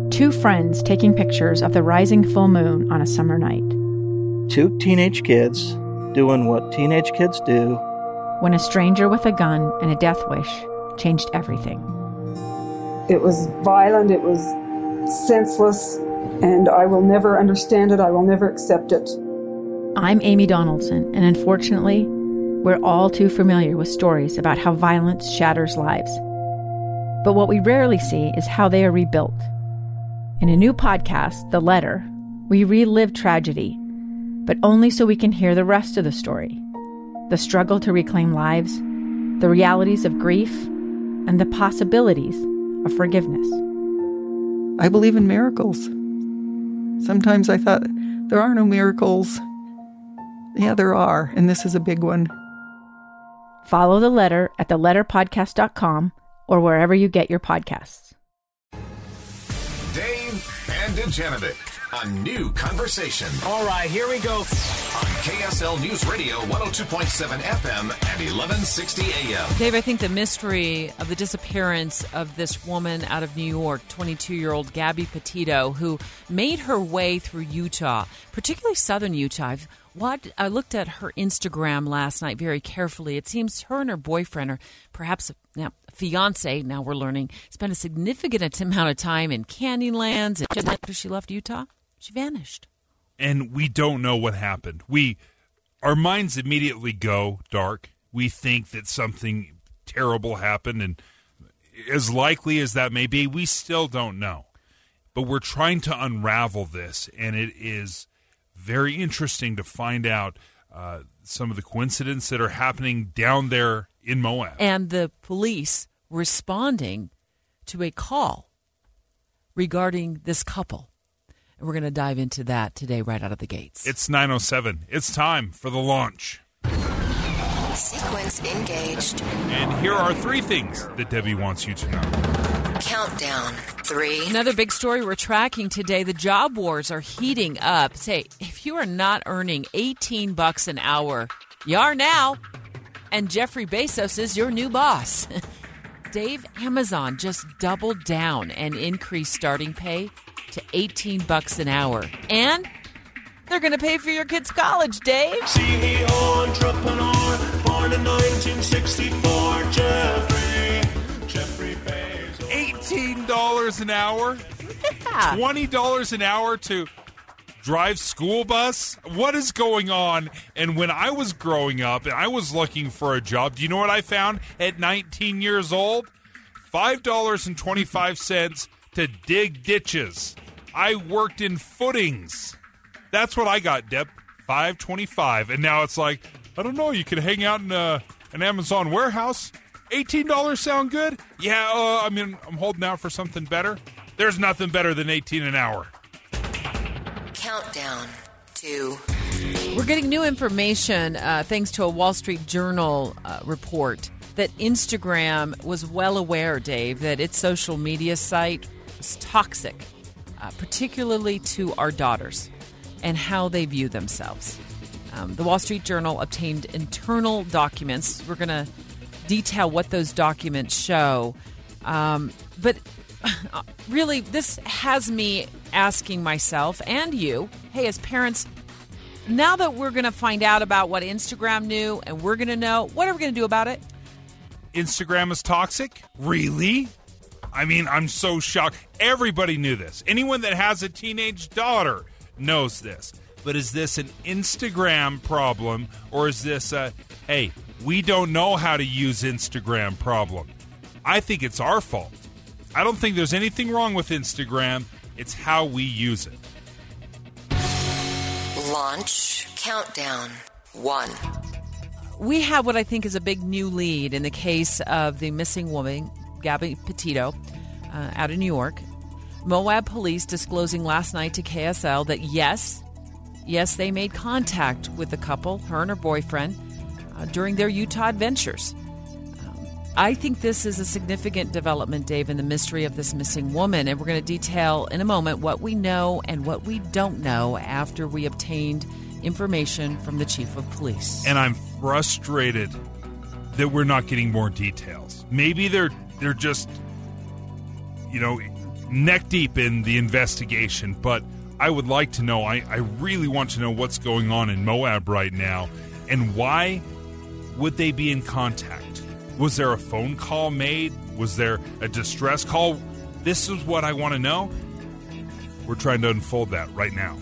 Two friends taking pictures of the rising full moon on a summer night. Two teenage kids doing what teenage kids do. When a stranger with a gun and a death wish changed everything. It was violent, it was senseless, and I will never understand it, I will never accept it. I'm Amy Donaldson, and unfortunately, we're all too familiar with stories about how violence shatters lives. But what we rarely see is how they are rebuilt. In a new podcast, The Letter, we relive tragedy, but only so we can hear the rest of the story. The struggle to reclaim lives, the realities of grief, and the possibilities of forgiveness. I believe in miracles. Sometimes I thought, there are no miracles. Yeah, there are, and this is a big one. Follow The Letter at theletterpodcast.com or wherever you get your podcasts. Dave and Dejanovic, a new conversation. All right, here we go. On KSL News Radio, 102.7 FM and 1160 AM. Dave, I think the mystery of the disappearance of this woman out of New York, 22-year-old Gabby Petito, who made her way through Utah, particularly southern Utah. I looked at her Instagram last night very carefully. It seems her and her boyfriend, or perhaps now fiance, now we're learning, spent a significant amount of time in Canyonlands. And just after she left Utah, she vanished. And we don't know what happened. Our minds immediately go dark. We think that something terrible happened, and as likely as that may be, we still don't know. But we're trying to unravel this, and it is very interesting to find out some of the coincidences that are happening down there in Moab. And the police responding to a call regarding this couple. And we're going to dive into that today right out of the gates. It's 9:07. It's time for the launch. Sequence engaged. And here are 3 things that Debbie wants you to know. Countdown. 3. Another big story we're tracking today. The job wars are heating up. Say, if you are not earning $18 an hour, you are now. And Jeffrey Bezos is your new boss. Dave, Amazon just doubled down and increased starting pay to $18 an hour. And they're going to pay for your kids' college, Dave. CEO, entrepreneur, born in 1964, Jeffrey Bezos. $18 an hour? Yeah. $20 an hour to drive school bus? What is going on? And when I was growing up and I was looking for a job, do you know what I found at 19 years old? $5.25 to dig ditches. I worked in footings. That's what I got, Deb. $5.25. And now it's like, I don't know, you could hang out in an Amazon warehouse. $18 sound good? Yeah, I'm holding out for something better. There's nothing better than $18 an hour. Countdown. 2. We're getting new information thanks to a Wall Street Journal report that Instagram was well aware, Dave, that its social media site was toxic, particularly to our daughters and how they view themselves. The Wall Street Journal obtained internal documents. We're going to detail what those documents show. But really, this has me asking myself and you, hey, as parents, now that we're going to find out about what Instagram knew and we're going to know, what are we going to do about it? Instagram is toxic? Really? I'm so shocked. Everybody knew this. Anyone that has a teenage daughter knows this. But is this an Instagram problem, or is this a, hey, we don't know how to use Instagram problem? I think it's our fault. I don't think there's anything wrong with Instagram. It's how we use it. Launch. Countdown. 1. We have what I think is a big new lead in the case of the missing woman, Gabby Petito, out of New York. Moab police disclosing last night to KSL that yes, they made contact with the couple, her and her boyfriend, during their Utah adventures. I think this is a significant development, Dave, in the mystery of this missing woman, and we're going to detail in a moment what we know and what we don't know after we obtained information from the chief of police. And I'm frustrated that we're not getting more details. Maybe they're just, neck deep in the investigation, but I would like to know, I really want to know what's going on in Moab right now, and why would they be in contact? Was there a phone call made? Was there a distress call? This is what I want to know. We're trying to unfold that right now.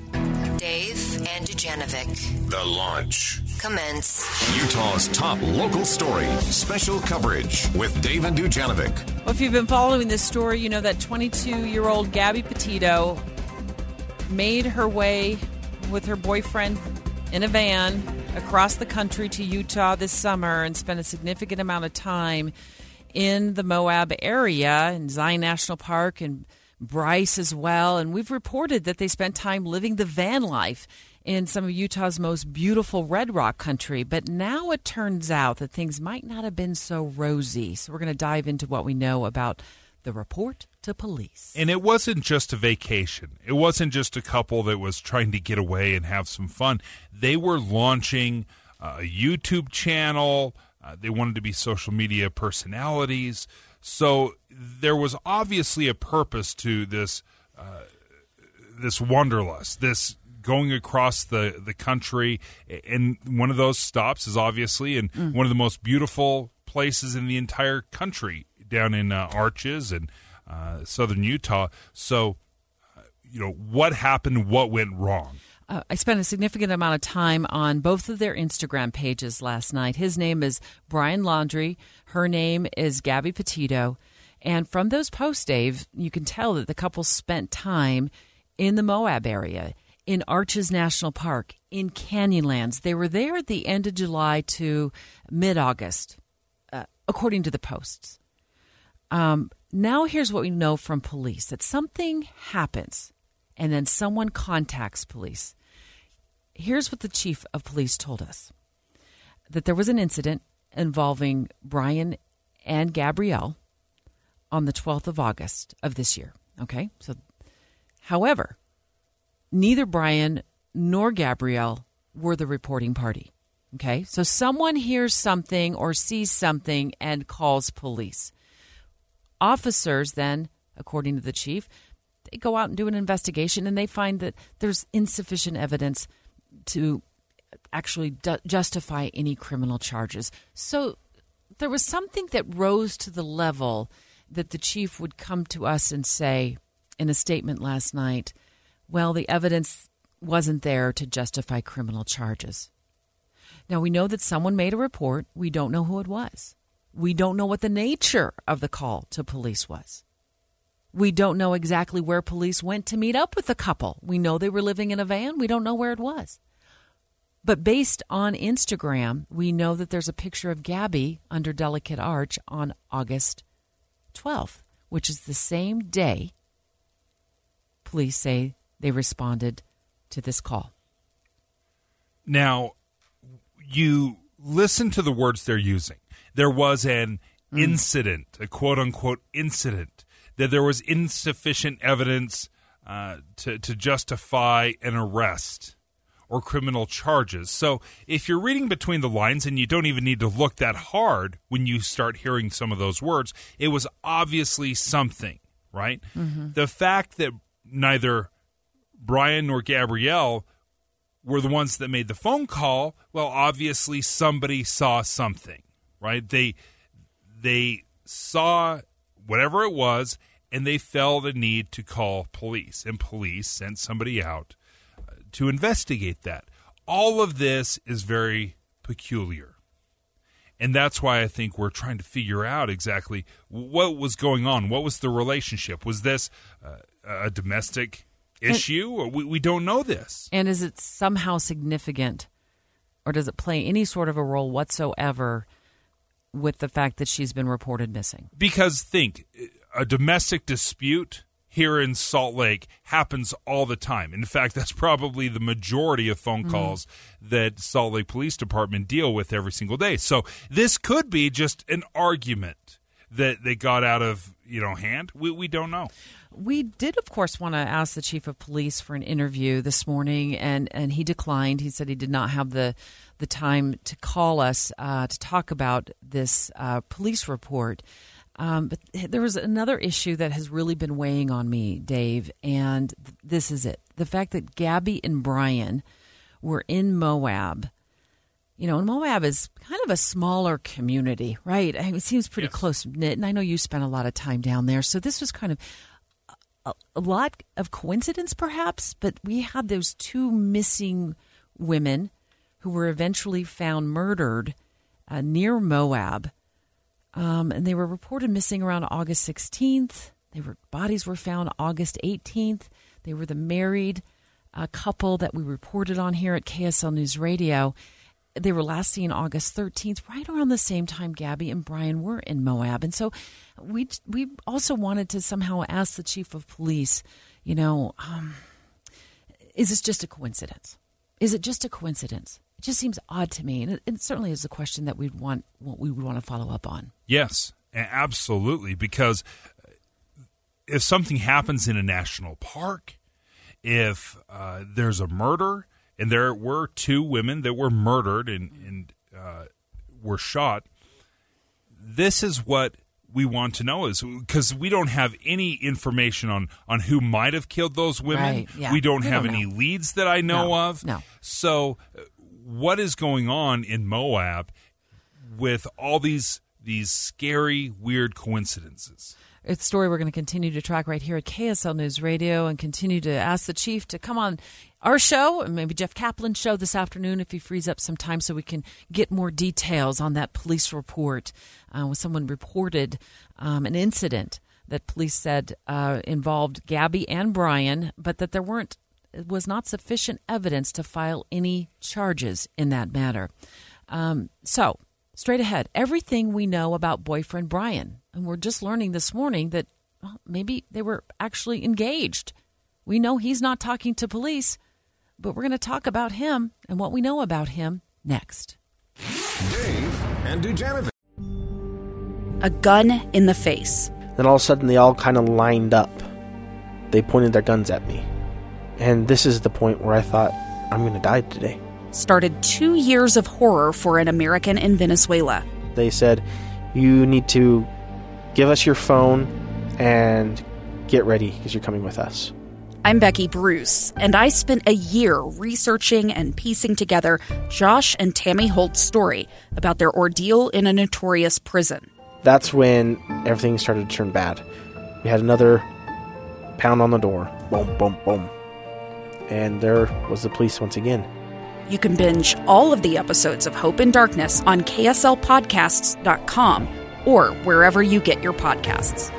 Dave and Dujanovic. The Launch. Commence. Utah's top local story. Special coverage with Dave and Dujanovic. Well, if you've been following this story, you know that 22-year-old Gabby Petito made her way with her boyfriend in a van across the country to Utah this summer and spent a significant amount of time in the Moab area, in Zion National Park and Bryce as well. And we've reported that they spent time living the van life in some of Utah's most beautiful Red Rock country. But now it turns out that things might not have been so rosy. So we're going to dive into what we know about the report to police. And it wasn't just a vacation. It wasn't just a couple that was trying to get away and have some fun. They were launching a YouTube channel. They wanted to be social media personalities. So there was obviously a purpose to this this wanderlust, this going across the country. And one of those stops is obviously in one of the most beautiful places in the entire country, down in Arches and southern Utah. So, what happened? What went wrong? I spent a significant amount of time on both of their Instagram pages last night. His name is Brian Laundrie. Her name is Gabby Petito. And from those posts, Dave, you can tell that the couple spent time in the Moab area, in Arches National Park, in Canyonlands. They were there at the end of July to mid-August, according to the posts. Now here's what we know from police, that something happens and then someone contacts police. Here's what the chief of police told us, that there was an incident involving Brian and Gabrielle on the 12th of August of this year. Okay. So, however, neither Brian nor Gabrielle were the reporting party. Okay. So someone hears something or sees something and calls police. Officers then, according to the chief, they go out and do an investigation, and they find that there's insufficient evidence to actually justify any criminal charges. So there was something that rose to the level that the chief would come to us and say in a statement last night, well, the evidence wasn't there to justify criminal charges. Now, we know that someone made a report. We don't know who it was. We don't know what the nature of the call to police was. We don't know exactly where police went to meet up with the couple. We know they were living in a van. We don't know where it was. But based on Instagram, we know that there's a picture of Gabby under Delicate Arch on August 12th, which is the same day police say they responded to this call. Now, you listen to the words they're using. There was an incident, a quote-unquote incident, that there was insufficient evidence to justify an arrest or criminal charges. So if you're reading between the lines, and you don't even need to look that hard when you start hearing some of those words, it was obviously something, right? Mm-hmm. The fact that neither Brian nor Gabrielle were the ones that made the phone call, well, obviously somebody saw something, right? They saw whatever it was, and they felt the need to call police, and police sent somebody out to investigate that. All of this is very peculiar, and that's why I think we're trying to figure out exactly what was going on. What was the relationship? Was this a domestic issue? Or we don't know this. And is it somehow significant, or does it play any sort of a role whatsoever with the fact that she's been reported missing? Because think, a domestic dispute here in Salt Lake happens all the time. In fact, that's probably the majority of phone calls that Salt Lake Police Department deal with every single day. So this could be just an argument that they got out of hand. We don't know. We did, of course, want to ask the chief of police for an interview this morning, and he declined. He said he did not have the time to call us to talk about this police report. But there was another issue that has really been weighing on me, Dave, and this is it. The fact that Gabby and Brian were in Moab. You know, and Moab is kind of a smaller community, right? I mean, it seems pretty close-knit, and I know you spent a lot of time down there. So this was kind of a lot of coincidence, perhaps, but we had those two missing women who were eventually found murdered near Moab. And they were reported missing around August 16th. Bodies were found August 18th. They were the married couple that we reported on here at KSL News Radio. They were last seen August 13th, right around the same time Gabby and Brian were in Moab. And so we also wanted to somehow ask the chief of police, you know, is this just a coincidence? Is it just a coincidence? It just seems odd to me, and it certainly is a question that we would want to follow up on. Yes, absolutely, because if something happens in a national park, if there's a murder, and there were two women that were murdered and were shot, this is what we want to know, is because we don't have any information on who might have killed those women. Right, yeah. We don't have any leads that I know of. No. So what is going on in Moab with all these scary, weird coincidences? It's a story we're going to continue to track right here at KSL News Radio and continue to ask the chief to come on our show, and maybe Jeff Kaplan's show this afternoon if he frees up some time so we can get more details on that police report where someone reported an incident that police said involved Gabby and Brian, but that there was not sufficient evidence to file any charges in that matter. So, straight ahead, everything we know about boyfriend Brian. And we're just learning this morning that maybe they were actually engaged. We know he's not talking to police, but we're going to talk about him and what we know about him next. Dave and Dujanovic. A gun in the face. Then all of a sudden they all kind of lined up. They pointed their guns at me. And this is the point where I thought, I'm going to die today. Started 2 years of horror for an American in Venezuela. They said, you need to give us your phone and get ready because you're coming with us. I'm Becky Bruce, and I spent a year researching and piecing together Josh and Tammy Holt's story about their ordeal in a notorious prison. That's when everything started to turn bad. We had another pound on the door. Boom, boom, boom. And there was the police once again. You can binge all of the episodes of Hope in Darkness on KSLpodcasts.com or wherever you get your podcasts.